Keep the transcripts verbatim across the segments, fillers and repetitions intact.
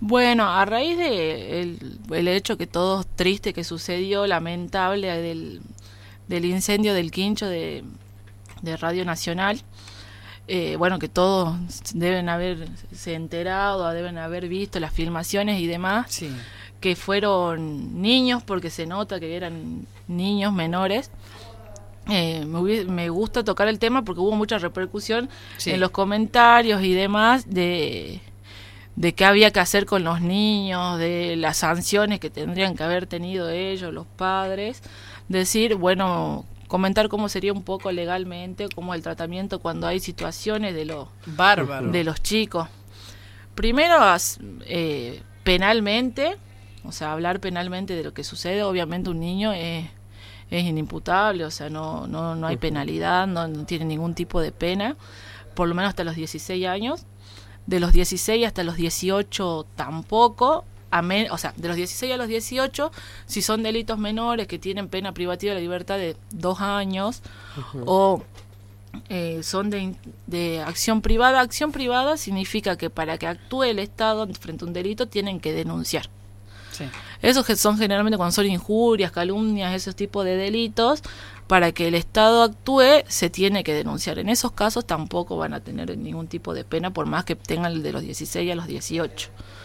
Bueno, a raíz de el, el hecho que todo triste que sucedió, lamentable, del, del incendio del quincho de, de Radio Nacional, eh, bueno, que todos deben haberse enterado, deben haber visto las filmaciones y demás, Sí. que fueron niños, porque se nota que eran niños menores. Eh, me, hubiese, me gusta tocar el tema porque hubo mucha repercusión Sí. en los comentarios y demás de... de qué había que hacer con los niños, de las sanciones que tendrían que haber tenido ellos, los padres, decir, bueno, comentar cómo sería un poco legalmente, cómo el tratamiento cuando hay situaciones de los Bárbaro. de los chicos. Primero, eh, penalmente, o sea, hablar penalmente de lo que sucede. Obviamente un niño es, es inimputable, o sea, no, no, no hay penalidad, no, no tiene ningún tipo de pena, por lo menos hasta los dieciséis años. De los dieciséis hasta los dieciocho tampoco, a men- o sea, de los dieciséis a los dieciocho, si son delitos menores que tienen pena privativa de la libertad de dos años, uh-huh. o eh, son de, de acción privada. Acción privada significa que para que actúe el Estado frente a un delito tienen que denunciar. Sí. Esos que son generalmente cuando son injurias, calumnias, esos tipos de delitos, para que el Estado actúe se tiene que denunciar. En esos casos tampoco van a tener ningún tipo de pena, por más que tengan el de los dieciséis a los dieciocho.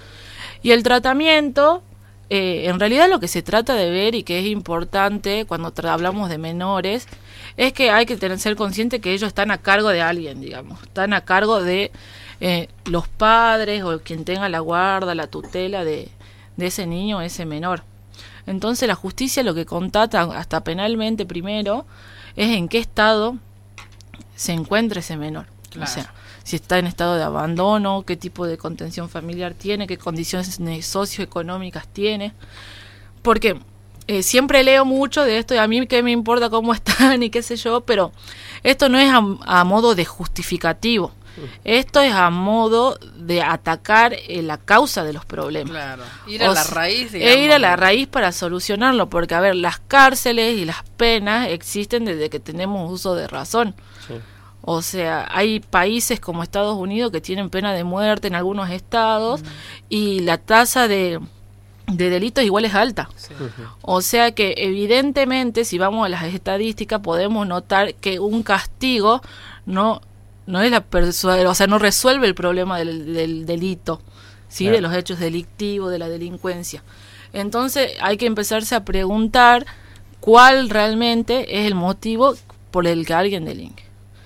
Y el tratamiento, eh, en realidad lo que se trata de ver y que es importante cuando tra- hablamos de menores, es que hay que tener, ser consciente que ellos están a cargo de alguien, digamos, están a cargo de eh, los padres o quien tenga la guarda, la tutela de, de ese niño o ese menor. Entonces la justicia lo que contata hasta penalmente primero es en qué estado se encuentra ese menor. Claro. O sea, si está en estado de abandono, qué tipo de contención familiar tiene, qué condiciones socioeconómicas tiene. Porque eh, siempre leo mucho de esto y a mí qué me importa cómo están y qué sé yo, pero esto no es a, a modo de justificativo. Esto es a modo de atacar eh, la causa de los problemas. Claro, ir a o la sea, raíz, digamos. Ir a la raíz para solucionarlo, porque, a ver, las cárceles y las penas existen desde que tenemos uso de razón. Sí. O sea, hay países como Estados Unidos que tienen pena de muerte en algunos estados, mm. y la tasa de, de delitos igual es alta. Sí. Uh-huh. O sea que, evidentemente, si vamos a las estadísticas, podemos notar que un castigo no... no es la persu- o sea, no resuelve el problema del, del delito, ¿sí? Claro. De los hechos delictivos, de la delincuencia. Entonces hay que empezarse a preguntar cuál realmente es el motivo por el que alguien delinque.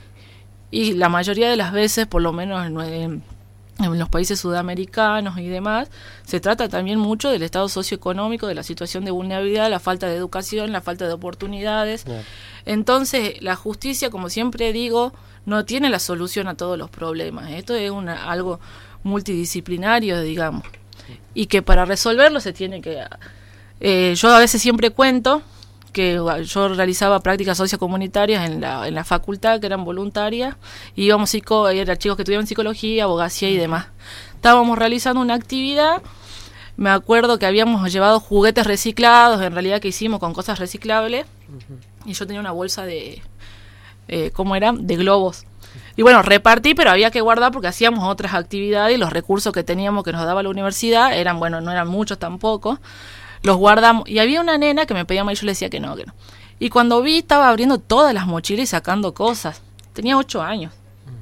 Y la mayoría de las veces, por lo menos en, en, en los países sudamericanos y demás, se trata también mucho del estado socioeconómico, de la situación de vulnerabilidad, la falta de educación, la falta de oportunidades. Claro. Entonces la justicia, como siempre digo, no tiene la solución a todos los problemas. Esto es una, algo multidisciplinario, digamos, y que para resolverlo se tiene que... Eh, yo a veces siempre cuento que yo realizaba prácticas sociocomunitarias en la, en la facultad, que eran voluntarias, y íbamos psico, eran chicos que estudiaban psicología, abogacía y demás. Estábamos realizando una actividad, me acuerdo que habíamos llevado juguetes reciclados, en realidad que hicimos con cosas reciclables, uh-huh. y yo tenía una bolsa de... Eh, ¿cómo era? De globos. Y bueno, repartí, pero había que guardar porque hacíamos otras actividades y los recursos que teníamos que nos daba la universidad eran, bueno, no eran muchos tampoco, los guardamos. Y había una nena que me pedía más y yo le decía que no, que no. Y cuando vi, estaba abriendo todas las mochilas y sacando cosas. Tenía ocho años.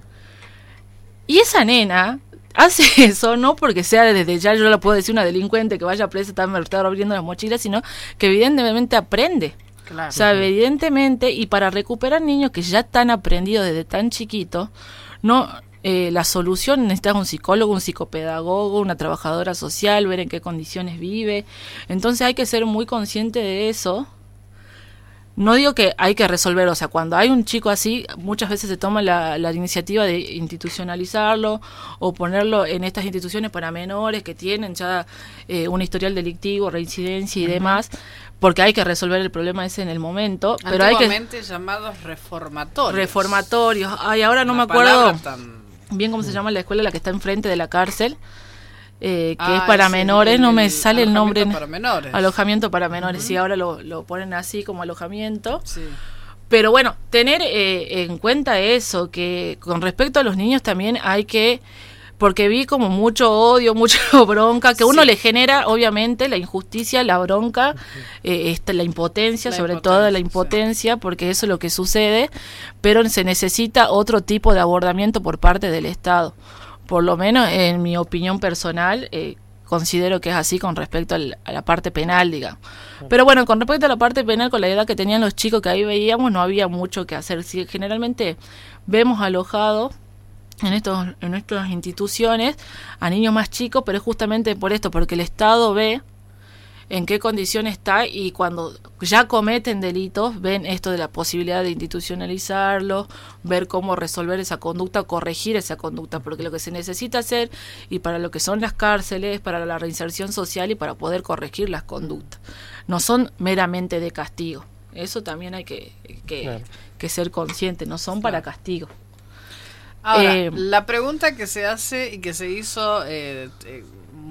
Y esa nena hace eso, no porque sea desde ya, yo le puedo decir una delincuente que vaya presa, está abriendo las mochilas, sino que evidentemente aprende. Claro. O sea, evidentemente, y para recuperar niños que ya están aprendidos desde tan chiquitos, no, eh, la solución necesitas un psicólogo, un psicopedagogo, una trabajadora social, ver en qué condiciones vive. Entonces hay que ser muy consciente de eso. No digo que hay que resolver, o sea, cuando hay un chico así, muchas veces se toma la, la iniciativa de institucionalizarlo o ponerlo en estas instituciones para menores que tienen ya eh, un historial delictivo, reincidencia y uh-huh. demás, porque hay que resolver el problema ese en el momento. Pero hay que llamados reformatorios. Reformatorios. Ay, ahora no Una me acuerdo tan... bien cómo se llama la escuela, la que está enfrente de la cárcel. Eh, que ah, es para menores, el, no me sale el nombre. Para menores. Alojamiento para menores, uh-huh. sí, ahora lo, lo ponen así como alojamiento. Sí. Pero bueno, tener eh, en cuenta eso, que con respecto a los niños también hay que porque vi como mucho odio, mucha bronca, que uno sí. le genera, obviamente, la injusticia, la bronca, uh-huh. eh, este, la impotencia, la sobre impotencia, todo la impotencia, sí. porque eso es lo que sucede, pero se necesita otro tipo de abordamiento por parte del Estado. Por lo menos, en mi opinión personal, eh, considero que es así con respecto al, a la parte penal, digamos. Pero bueno, con respecto a la parte penal, con la edad que tenían los chicos que ahí veíamos, no había mucho que hacer. Sí, generalmente vemos alojados en estos en estas instituciones a niños más chicos, pero es justamente por esto, porque el Estado ve en qué condición está y cuando ya cometen delitos ven esto de la posibilidad de institucionalizarlo, ver cómo resolver esa conducta, corregir esa conducta, porque lo que se necesita hacer, y para lo que son las cárceles, para la reinserción social y para poder corregir las conductas, no son meramente de castigo. Eso también hay que, que, claro. que ser consciente, no son claro. para castigo. Ahora, eh, la pregunta que se hace y que se hizo, eh, eh,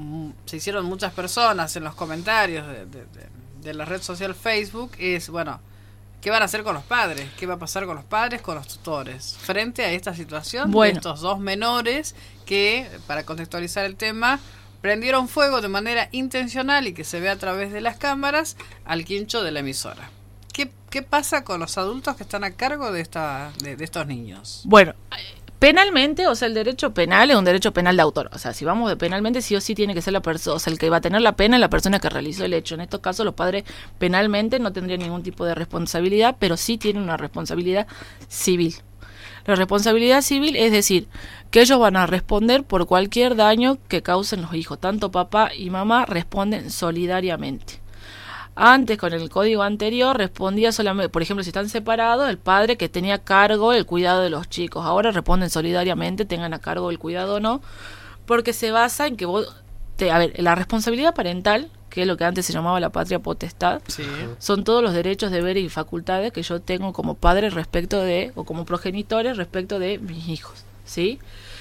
se hicieron muchas personas en los comentarios de, de, de, de la red social Facebook es, bueno, ¿qué van a hacer con los padres? ¿Qué va a pasar con los padres, con los tutores? Frente a esta situación bueno. de estos dos menores que, para contextualizar el tema, prendieron fuego de manera intencional y que se ve a través de las cámaras al quincho de la emisora. ¿Qué, qué pasa con los adultos que están a cargo de, esta, de, de estos niños? Bueno, penalmente, o sea, el derecho penal es un derecho penal de autor. O sea, si vamos de penalmente, sí o sí tiene que ser la persona, o sea, el que va a tener la pena es la persona que realizó el hecho. En estos casos, los padres penalmente no tendrían ningún tipo de responsabilidad, pero sí tienen una responsabilidad civil. La responsabilidad civil es decir, que ellos van a responder por cualquier daño que causen los hijos. Tanto papá y mamá responden solidariamente. Antes, con el código anterior, respondía solamente, por ejemplo, si están separados, el padre que tenía cargo el cuidado de los chicos. Ahora responden solidariamente, tengan a cargo el cuidado o no, porque se basa en que vos, te, a ver, la responsabilidad parental, que es lo que antes se llamaba la patria potestad, sí. son todos los derechos, deberes y facultades que yo tengo como padre respecto de, o como progenitores respecto de mis hijos, ¿sí?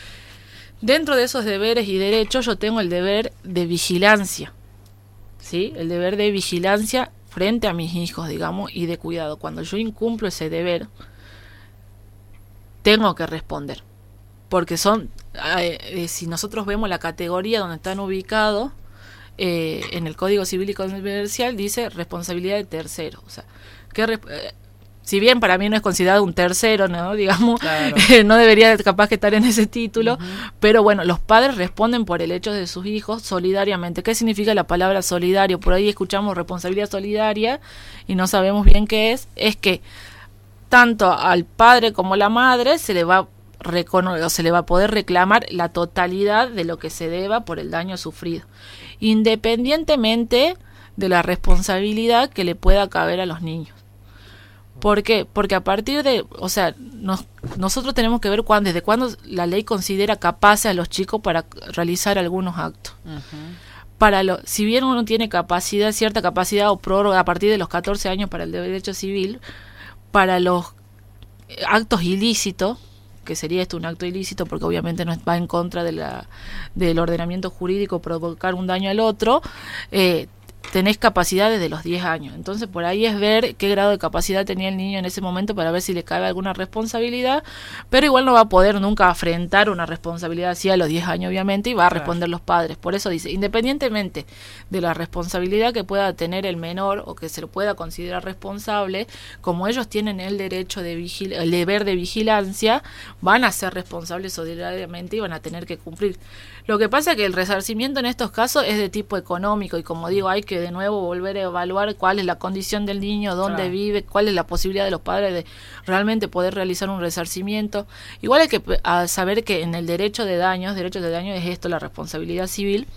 Dentro de esos deberes y derechos yo tengo el deber de vigilancia. ¿Sí? El deber de vigilancia frente a mis hijos, digamos, y de cuidado. Cuando yo incumplo ese deber, tengo que responder. Porque son, eh, eh, si nosotros vemos la categoría donde están ubicados, eh, en el Código Civil y Comercial dice responsabilidad de tercero. O sea, que eh, si bien para mí no es considerado un tercero, ¿no? Digamos, claro. eh, no debería capaz que estar en ese título, uh-huh. pero bueno, los padres responden por el hecho de sus hijos solidariamente. ¿Qué significa la palabra solidario? Por ahí escuchamos responsabilidad solidaria y no sabemos bien qué es. Es que tanto al padre como a la madre se le va recono- o se le va a poder reclamar la totalidad de lo que se deba por el daño sufrido, independientemente de la responsabilidad que le pueda caber a los niños. ¿Por qué? Porque a partir de, o sea, nos, nosotros tenemos que ver cuándo, desde cuándo la ley considera capaces a los chicos para realizar algunos actos. Uh-huh. Para lo, si bien uno tiene capacidad, cierta capacidad o prórroga a partir de los catorce años para el derecho civil, para los actos ilícitos, que sería esto un acto ilícito porque obviamente no va en contra de la del ordenamiento jurídico provocar un daño al otro, eh, tenés capacidad desde los diez años. Entonces por ahí es ver qué grado de capacidad tenía el niño en ese momento para ver si le cabe alguna responsabilidad, pero igual no va a poder nunca afrontar una responsabilidad así a los diez años obviamente y va a responder los padres. Por eso dice, independientemente de la responsabilidad que pueda tener el menor o que se lo pueda considerar responsable, como ellos tienen el derecho de vigil- el deber de vigilancia, van a ser responsables solidariamente y van a tener que cumplir. Lo que pasa es que el resarcimiento en estos casos es de tipo económico y como digo, hay que de nuevo volver a evaluar cuál es la condición del niño, dónde claro. vive, cuál es la posibilidad de los padres de realmente poder realizar un resarcimiento. Igual hay que a saber que en el derecho de daños, derechos de daño es esto, la responsabilidad civil,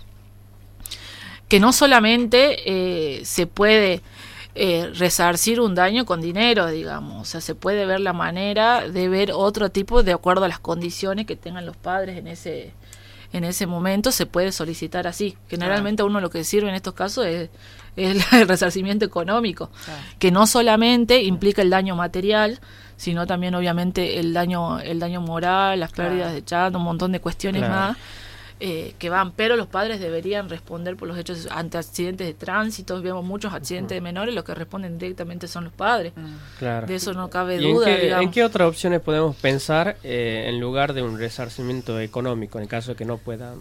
que no solamente eh, se puede eh, resarcir un daño con dinero, digamos, o sea, se puede ver la manera de ver otro tipo de acuerdo a las condiciones que tengan los padres en ese en ese momento se puede solicitar así. Generalmente a uno lo que sirve en estos casos es, es el resarcimiento económico, claro. que no solamente implica el daño material, sino también obviamente el daño el daño moral, las pérdidas claro. de chat, un montón de cuestiones claro. más, eh, que van, pero los padres deberían responder por los hechos ante accidentes de tránsito. Vemos muchos accidentes uh-huh. de menores, los que responden directamente son los padres. Claro. De eso no cabe ¿Y duda. En qué, digamos. ¿En qué otras opciones podemos pensar eh, en lugar de un resarcimiento económico en el caso de que no puedan?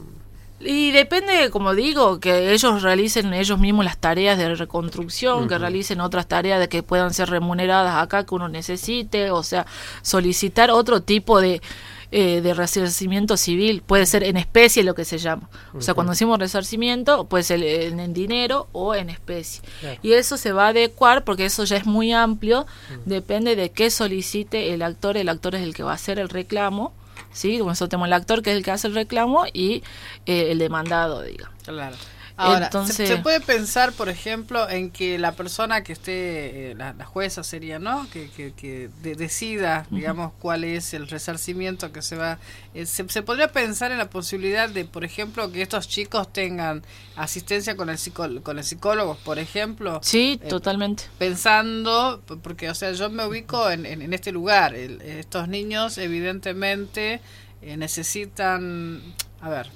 Y depende, como digo, que ellos realicen ellos mismos las tareas de reconstrucción, uh-huh. que realicen otras tareas de que puedan ser remuneradas acá que uno necesite, o sea, solicitar otro tipo de eh, de resarcimiento civil, puede ser en especie lo que se llama. O uh-huh. sea, cuando decimos resarcimiento, puede ser en, en dinero o en especie. Claro. Y eso se va a adecuar porque eso ya es muy amplio, uh-huh. depende de qué solicite el actor, el actor es el que va a hacer el reclamo. Sí, nosotros tenemos el actor que es el que hace el reclamo y eh, el demandado, digamos. Claro. Ahora, Entonces, se, se puede pensar, por ejemplo, en que la persona que esté, eh, la, la jueza sería, ¿no? Que, que, que de, decida, digamos, uh-huh. cuál es el resarcimiento que se va... Eh, se, se podría pensar en la posibilidad de, por ejemplo, que estos chicos tengan asistencia con el, psicó- con el psicólogo, por ejemplo. Sí, eh, totalmente. Pensando, porque, o sea, yo me ubico en, en, en este lugar. El, estos niños, evidentemente, eh, necesitan... A ver...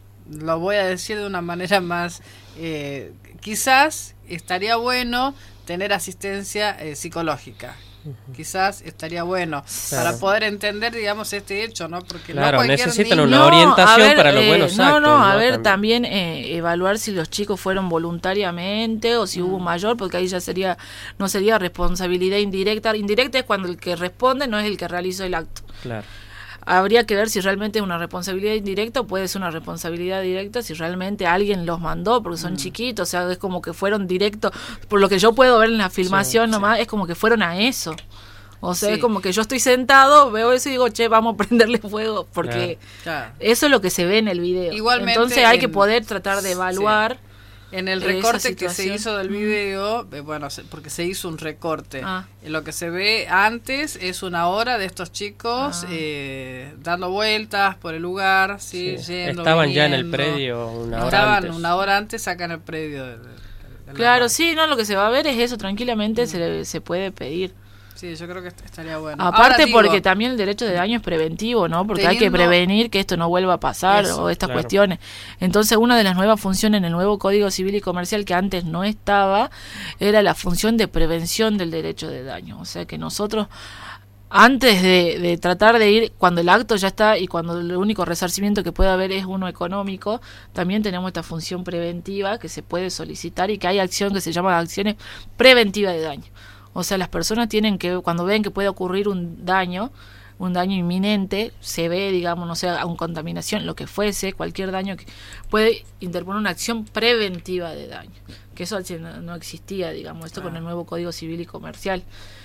Lo voy a decir de una manera más, eh, quizás estaría bueno tener asistencia eh, psicológica. Uh-huh. Quizás estaría bueno claro. para poder entender, digamos, este hecho, ¿no? Porque claro, no necesitan niño... una no, orientación ver, para los eh, buenos no, actos. No, no, a ¿no? ver, también, también eh, evaluar si los chicos fueron voluntariamente o si mm. hubo mayor, porque ahí ya sería, no sería responsabilidad indirecta. Indirecta es cuando el que responde no es el que realizó el acto. Claro. Habría que ver si realmente es una responsabilidad indirecta o puede ser una responsabilidad directa si realmente alguien los mandó, porque son mm. chiquitos, o sea, es como que fueron directos, por lo que yo puedo ver en la filmación sí, nomás, sí. es como que fueron a eso. O sea, sí. es como que yo estoy sentado, veo eso y digo, che, vamos a prenderle fuego, porque claro. eso es lo que se ve en el video. Igualmente, entonces hay en, que poder tratar de evaluar... Sí. En el recorte que se hizo del video, eh, bueno, porque se hizo un recorte. Ah. Lo que se ve antes es una hora de estos chicos ah. eh, dando vueltas por el lugar, sí, sí. Yendo, estaban viniendo. ya en el predio una hora Estaban antes. una hora antes, sacan el predio. De, de, de claro, sí, no, lo que se va a ver es eso, tranquilamente mm. se, se puede pedir. Sí, yo creo que estaría bueno. Aparte digo, porque también el derecho de daño es preventivo, ¿no? Porque teniendo, hay que prevenir que esto no vuelva a pasar eso, o estas claro. cuestiones. Entonces, una de las nuevas funciones en el nuevo Código Civil y Comercial que antes no estaba, era la función de prevención del derecho de daño. O sea que nosotros, antes de, de tratar de ir, cuando el acto ya está y cuando el único resarcimiento que puede haber es uno económico, también tenemos esta función preventiva que se puede solicitar y que hay acción que se llama acciones preventivas de daño. O sea, las personas tienen que, cuando ven que puede ocurrir un daño, un daño inminente, se ve, digamos, no sé, una contaminación, lo que fuese, cualquier daño, que puede interponer una acción preventiva de daño. Que eso no existía, digamos, esto ah. con el nuevo Código Civil y Comercial.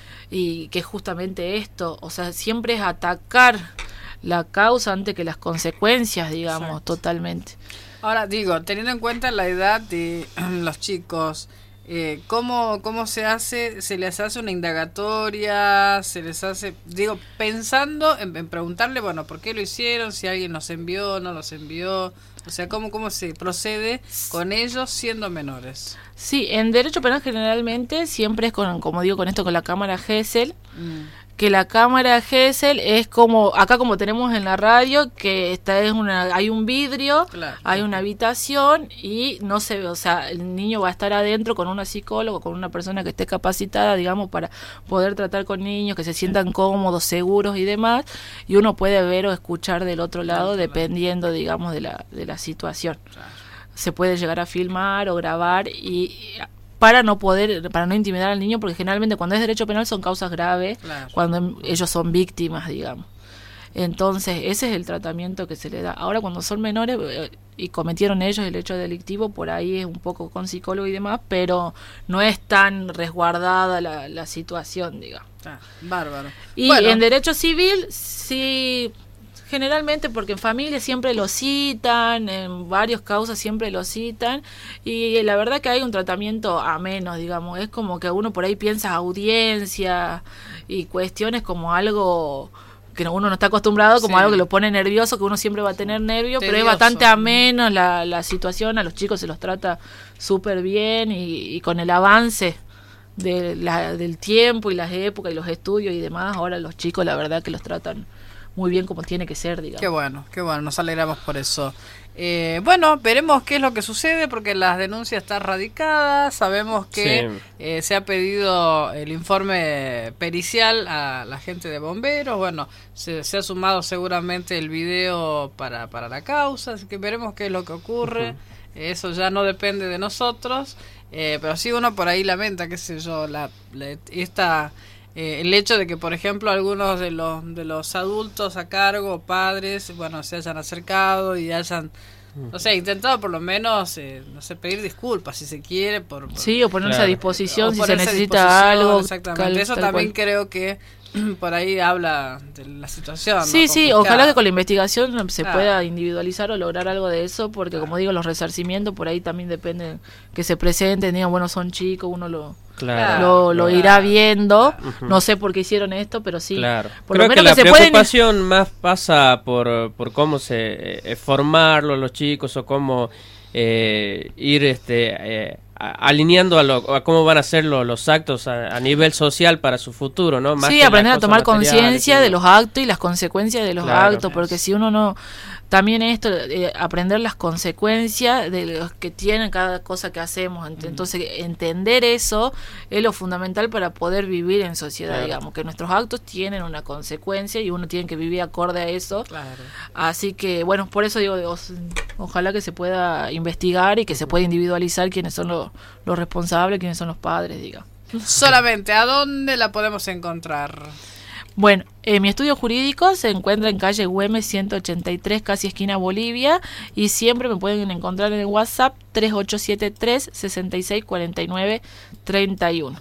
Y que es justamente esto, o sea, siempre es atacar la causa antes que las consecuencias, digamos, exacto. totalmente. Ahora, digo, teniendo en cuenta la edad de los chicos... Eh, ¿cómo, ¿Cómo se hace? ¿Se les hace una indagatoria? ¿Se les hace...? Digo, pensando en, en preguntarle, bueno, ¿por qué lo hicieron? Si alguien los envió, no los envió. O sea, ¿cómo, cómo se procede con ellos siendo menores? Sí, en derecho penal generalmente siempre es, con, como digo, con esto, con la cámara Gesell. Mm. Que la cámara Gesell es como, acá como tenemos en la radio, que esta es una, hay un vidrio, claro, hay una habitación y no se ve, o sea, el niño va a estar adentro con una psicóloga, con una persona que esté capacitada, digamos, para poder tratar con niños, que se sientan cómodos, seguros y demás, y uno puede ver o escuchar del otro lado dependiendo, digamos, de la, de la situación. Se puede llegar a filmar o grabar y... para no poder, para no intimidar al niño, porque generalmente cuando es derecho penal son causas graves, claro. cuando ellos son víctimas, digamos. Entonces, ese es el tratamiento que se le da. Ahora, cuando son menores eh, y cometieron ellos el hecho delictivo, por ahí es un poco con psicólogo y demás, pero no es tan resguardada la, la situación, digamos. Ah, bárbaro. Y bueno. En derecho civil, sí... Generalmente porque en familia siempre lo citan, en varios causas siempre lo citan y la verdad que hay un tratamiento ameno, digamos, es como que uno por ahí piensa audiencia y cuestiones como algo que uno no está acostumbrado, como sí. algo que lo pone nervioso, que uno siempre va a tener nervio, tedioso. Pero es bastante ameno la, la situación, a los chicos se los trata súper bien y, y con el avance de la, del tiempo y las épocas y los estudios y demás, ahora los chicos la verdad que los tratan muy bien como tiene que ser, digamos. Qué bueno, qué bueno, nos alegramos por eso. Eh, bueno, veremos qué es lo que sucede porque las denuncias están radicadas, sabemos que sí. eh, se ha pedido el informe pericial a la gente de bomberos, bueno, se, se ha sumado seguramente el video para, para la causa, así que veremos qué es lo que ocurre, uh-huh. Eso ya no depende de nosotros, eh, pero sí uno por ahí lamenta, qué sé yo, la, la, esta... Eh, el hecho de que, por ejemplo, algunos de los de los adultos a cargo, padres, bueno, se hayan acercado y hayan, o sea, intentado por lo menos, eh, no sé, pedir disculpas si se quiere. por, por Sí, o ponerse claro. a disposición o si se necesita disposición, algo. Exactamente, cal, eso también cual. creo que por ahí habla de la situación. Sí, ¿no? sí, ojalá que con la investigación se claro. pueda individualizar o lograr algo de eso, porque claro. como digo, los resarcimientos por ahí también dependen que se presenten, digan, bueno, son chicos, uno lo... Claro, lo, lo claro. irá viendo, uh-huh. no sé por qué hicieron esto, pero sí. Claro. Por Creo lo menos que la que se preocupación pueden... más pasa por, por cómo se eh, formarlo los chicos o cómo eh, ir este eh, a, alineando a, lo, a cómo van a ser lo, los actos a, a nivel social para su futuro, ¿no? Más sí, aprender a tomar conciencia de los actos y las consecuencias de los claro, actos, porque si uno no... También esto, eh, aprender las consecuencias de los que tienen cada cosa que hacemos. Entonces, mm. entender eso es lo fundamental para poder vivir en sociedad, claro. digamos, que nuestros actos tienen una consecuencia y uno tiene que vivir acorde a eso. Claro. Así que, bueno, por eso digo, o, ojalá que se pueda investigar y que se pueda individualizar quiénes son los, los responsables, quiénes son los padres, digamos. Solamente, ¿a dónde la podemos encontrar? Bueno, eh, mi estudio jurídico se encuentra en calle Güemes ciento ochenta y tres, casi esquina Bolivia, y siempre me pueden encontrar en el WhatsApp tres ocho siete tres, seis seis cuatro nueve, tres uno.